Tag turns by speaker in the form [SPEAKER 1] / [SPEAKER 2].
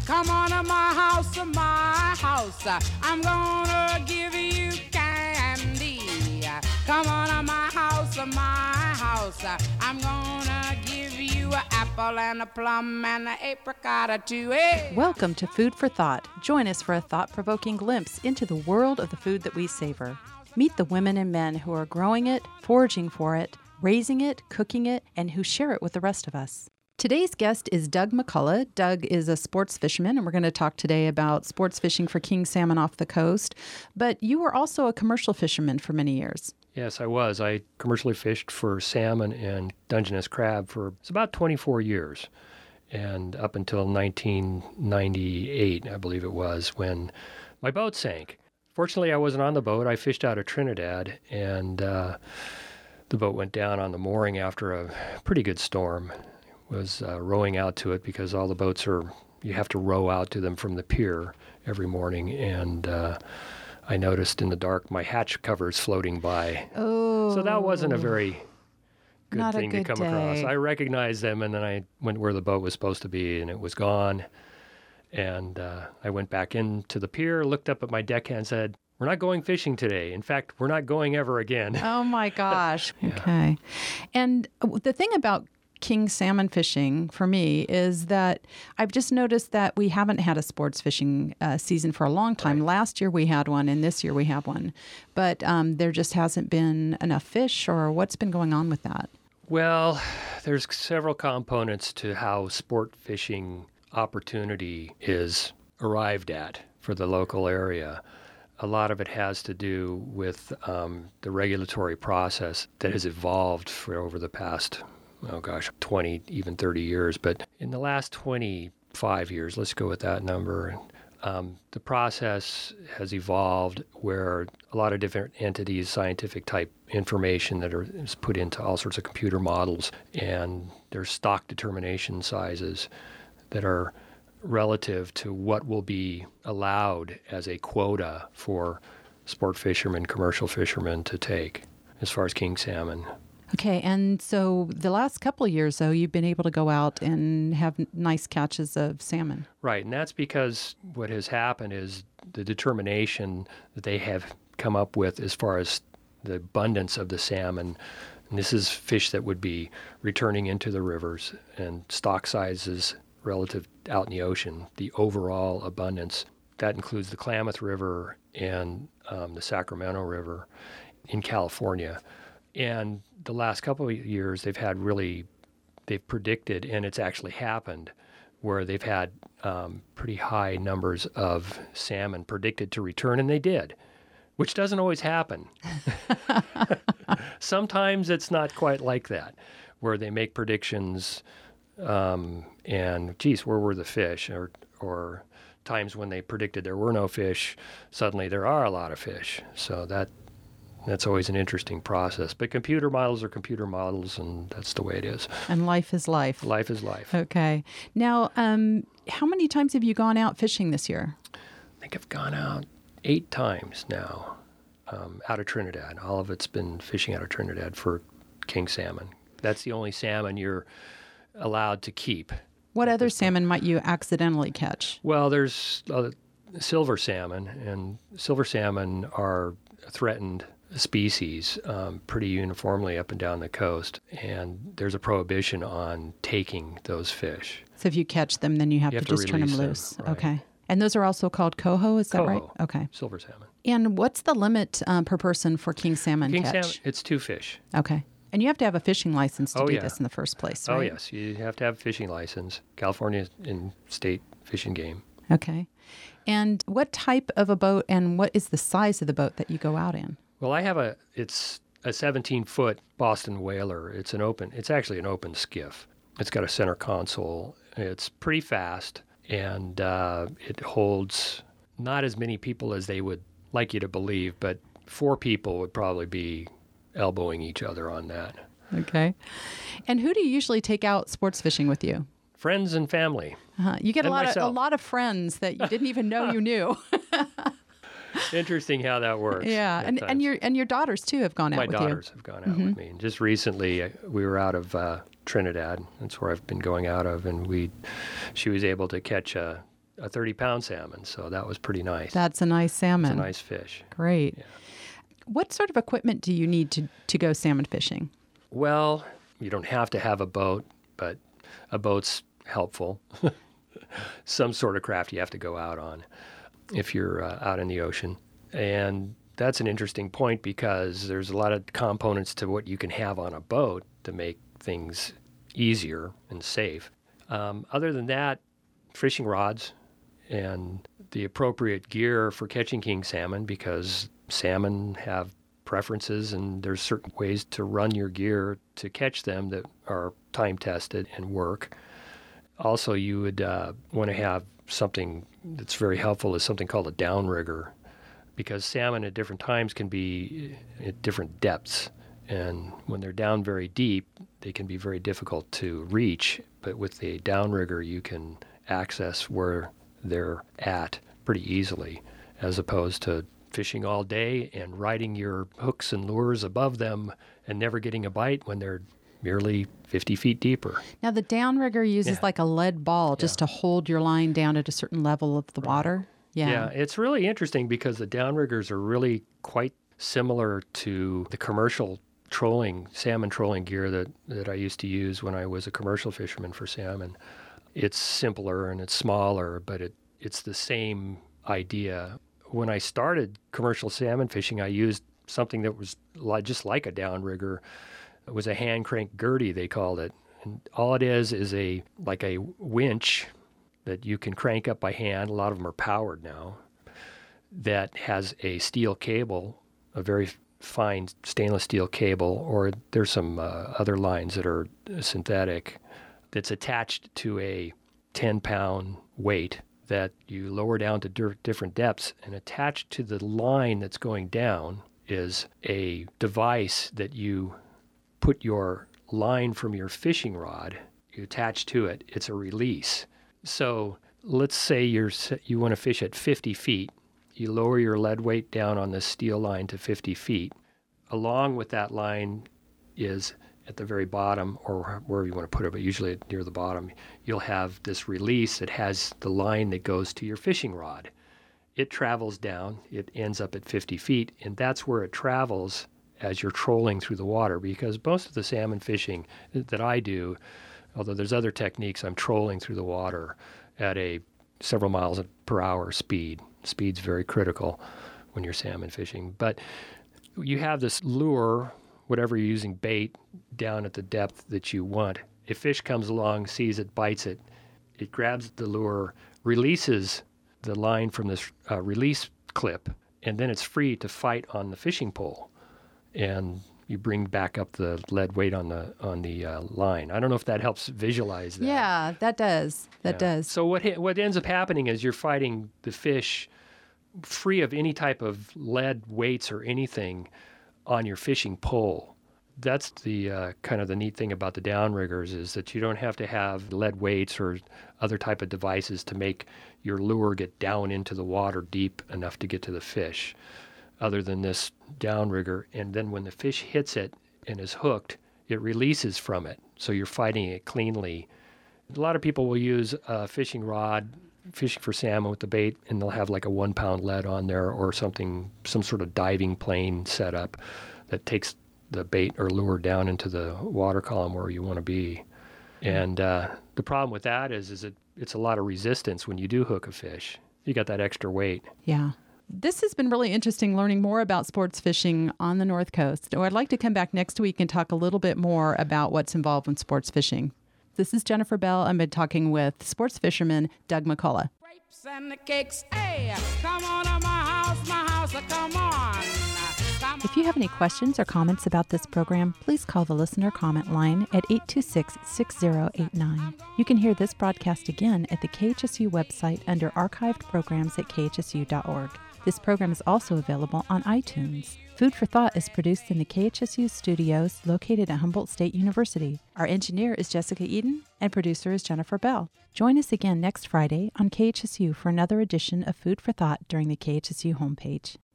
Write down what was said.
[SPEAKER 1] Come on to my house, I'm gonna give you candy. Come on to my house, I'm gonna give you an apple and a plum and an apricot or two. Hey.
[SPEAKER 2] Welcome to Food for Thought. Join us for a thought-provoking glimpse into the world of the food that we savor. Meet the women and men who are growing it, foraging for it, raising it, cooking it, and who share it with the rest of us. Today's guest is Doug McCullough. Doug is a sports fisherman, and we're going to talk today about sports fishing for king salmon off the coast. But you were also a commercial fisherman for many years.
[SPEAKER 3] Yes, I was. I commercially fished for salmon and Dungeness crab for about 24 years. And up until 1998, I believe it was, when my boat sank. Fortunately, I wasn't on the boat. I fished out of Trinidad, and the boat went down on the mooring after a pretty good storm. Was rowing out to it because all the boats you have to row out to them from the pier every morning. And I noticed in the dark my hatch covers floating by.
[SPEAKER 2] Oh.
[SPEAKER 3] So that wasn't a very good thing to come across.
[SPEAKER 2] Day.
[SPEAKER 3] I recognized them, and then I went where the boat was supposed to be, and it was gone. And I went back into the pier, looked up at my deckhand, and said, "We're not going fishing today. In fact, we're not going ever again."
[SPEAKER 2] Oh, my gosh.
[SPEAKER 3] Yeah.
[SPEAKER 2] Okay. And the thing about king salmon fishing for me is that I've just noticed that we haven't had a sports fishing season for a long time.
[SPEAKER 3] Right.
[SPEAKER 2] Last year we had one, and this year we have one. But there just hasn't been enough fish, or what's been going on with that?
[SPEAKER 3] Well, there's several components to how sport fishing opportunity is arrived at for the local area. A lot of it has to do with the regulatory process that has evolved for over the past 20, even 30 years. But in the last 25 years, let's go with that number, the process has evolved where a lot of different entities, scientific type information that is put into all sorts of computer models, and there's stock determination sizes that are relative to what will be allowed as a quota for sport fishermen, commercial fishermen to take as far as king salmon.
[SPEAKER 2] Okay, and so the last couple of years, though, you've been able to go out and have nice catches of salmon.
[SPEAKER 3] Right, and that's because what has happened is the determination that they have come up with as far as the abundance of the salmon. And this is fish that would be returning into the rivers, and stock sizes relative out in the ocean, the overall abundance. That includes the Klamath River and the Sacramento River in California. And the last couple of years, they've predicted, and it's actually happened, where they've had pretty high numbers of salmon predicted to return, and they did, which doesn't always happen. Sometimes it's not quite like that, where they make predictions and, geez, where were the fish? Or times when they predicted there were no fish, suddenly there are a lot of fish. So that's always an interesting process. But computer models are computer models, and that's the way it is.
[SPEAKER 2] And life is life.
[SPEAKER 3] Life is life.
[SPEAKER 2] Okay. Now, how many times have you gone out fishing this year?
[SPEAKER 3] I think I've gone out 8 times now out of Trinidad. All of it's been fishing out of Trinidad for king salmon. That's the only salmon you're allowed to keep.
[SPEAKER 2] What other salmon might you accidentally catch?
[SPEAKER 3] Well, there's silver salmon, and silver salmon are threatened species pretty uniformly up and down the coast, and there's a prohibition on taking those fish.
[SPEAKER 2] So if you catch them, then you have to just turn them
[SPEAKER 3] release
[SPEAKER 2] loose.
[SPEAKER 3] right.
[SPEAKER 2] Okay. And those are also called coho, is that right?
[SPEAKER 3] Coho,
[SPEAKER 2] Okay.
[SPEAKER 3] silver salmon.
[SPEAKER 2] And what's the limit per person for king salmon
[SPEAKER 3] King
[SPEAKER 2] catch?
[SPEAKER 3] salmon, it's 2 fish.
[SPEAKER 2] Okay. And you have to have a fishing license to
[SPEAKER 3] Oh,
[SPEAKER 2] do
[SPEAKER 3] yeah.
[SPEAKER 2] this in the first place, right?
[SPEAKER 3] Oh, yes. You have to have a fishing license, California and state Fish and Game.
[SPEAKER 2] Okay. And what type of a boat and what is the size of the boat that you go out in?
[SPEAKER 3] Well, it's a 17-foot Boston Whaler. It's actually an open skiff. It's got a center console. It's pretty fast, and it holds not as many people as they would like you to believe, but 4 people would probably be elbowing each other on that.
[SPEAKER 2] Okay. And who do you usually take out sports fishing with you?
[SPEAKER 3] Friends and family.
[SPEAKER 2] You get a
[SPEAKER 3] myself.
[SPEAKER 2] lot of friends that you didn't even know you knew.
[SPEAKER 3] Interesting how that works.
[SPEAKER 2] Yeah,
[SPEAKER 3] at
[SPEAKER 2] and your daughters too have gone out with you.
[SPEAKER 3] My daughters have gone out with me. And just recently, we were out of Trinidad. That's where I've been going out of, and she was able to catch a a 30-pound salmon, so that was pretty nice.
[SPEAKER 2] That's a nice salmon.
[SPEAKER 3] It's a nice fish.
[SPEAKER 2] Great.
[SPEAKER 3] Yeah.
[SPEAKER 2] What sort of equipment do you need to go salmon fishing?
[SPEAKER 3] Well, you don't have to have a boat, but a boat's helpful. Some sort of craft you have to go out on if you're out in the ocean. And that's an interesting point because there's a lot of components to what you can have on a boat to make things easier and safe. Other than that, fishing rods and the appropriate gear for catching king salmon, because salmon have preferences and there's certain ways to run your gear to catch them that are time-tested and work. Also, you would want to have something that's very helpful is something called a downrigger, because salmon at different times can be at different depths. And when they're down very deep, they can be very difficult to reach. But with the downrigger, you can access where they're at pretty easily, as opposed to fishing all day and riding your hooks and lures above them and never getting a bite when they're merely 50 feet deeper.
[SPEAKER 2] Now, the downrigger uses like a lead ball just to hold your line down at a certain level of the water.
[SPEAKER 3] Yeah, it's really interesting because the downriggers are really quite similar to the commercial salmon trolling gear that I used to use when I was a commercial fisherman for salmon. It's simpler and it's smaller, but it's the same idea. When I started commercial salmon fishing, I used something that was just like a downrigger. It was a hand crank Gertie, they called it. And all it is like a winch that you can crank up by hand. A lot of them are powered now. That has a steel cable, a very fine stainless steel cable, or there's some other lines that are synthetic, that's attached to a 10-pound weight that you lower down to different depths, and attached to the line that's going down is a device that you put your line from your fishing rod, you attach to it. It's a release. So let's say you want to fish at 50 feet. You lower your lead weight down on the steel line to 50 feet. Along with that line is at the very bottom, or wherever you want to put it, but usually near the bottom, you'll have this release that has the line that goes to your fishing rod. It travels down. It ends up at 50 feet, and that's where it travels as you're trolling through the water, because most of the salmon fishing that I do, although there's other techniques, I'm trolling through the water at a several miles per hour speed. Speed's very critical when you're salmon fishing. But you have this lure, whatever you're using, bait, down at the depth that you want. A fish comes along, sees it, bites it, it grabs the lure, releases the line from this release clip, and then it's free to fight on the fishing pole. And you bring back up the lead weight on the line. I don't know if that helps visualize that.
[SPEAKER 2] Yeah, that does. That does.
[SPEAKER 3] So what ends up happening is you're fighting the fish free of any type of lead weights or anything on your fishing pole. That's the kind of the neat thing about the downriggers, is that you don't have to have lead weights or other type of devices to make your lure get down into the water deep enough to get to the fish, other than this downrigger. And then when the fish hits it and is hooked, it releases from it. So you're fighting it cleanly. A lot of people will use a fishing rod, fishing for salmon with the bait, and they'll have like a 1-pound lead on there or something, some sort of diving plane setup that takes the bait or lure down into the water column where you want to be. And the problem with that is it's a lot of resistance when you do hook a fish. You got that extra weight.
[SPEAKER 2] Yeah. This has been really interesting, learning more about sports fishing on the North Coast. I'd like to come back next week and talk a little bit more about what's involved in sports fishing. This is Jennifer Bell. I've been talking with sports fisherman Doug McCullough.
[SPEAKER 1] Grapes and the cakes, hey, come on to my house, come on.
[SPEAKER 2] If you have any questions or comments about this program, please call the listener comment line at 826-6089. You can hear this broadcast again at the KHSU website under archived programs at khsu.org. This program is also available on iTunes. Food for Thought is produced in the KHSU studios located at Humboldt State University. Our engineer is Jessica Eden, and producer is Jennifer Bell. Join us again next Friday on KHSU for another edition of Food for Thought during the KHSU homepage.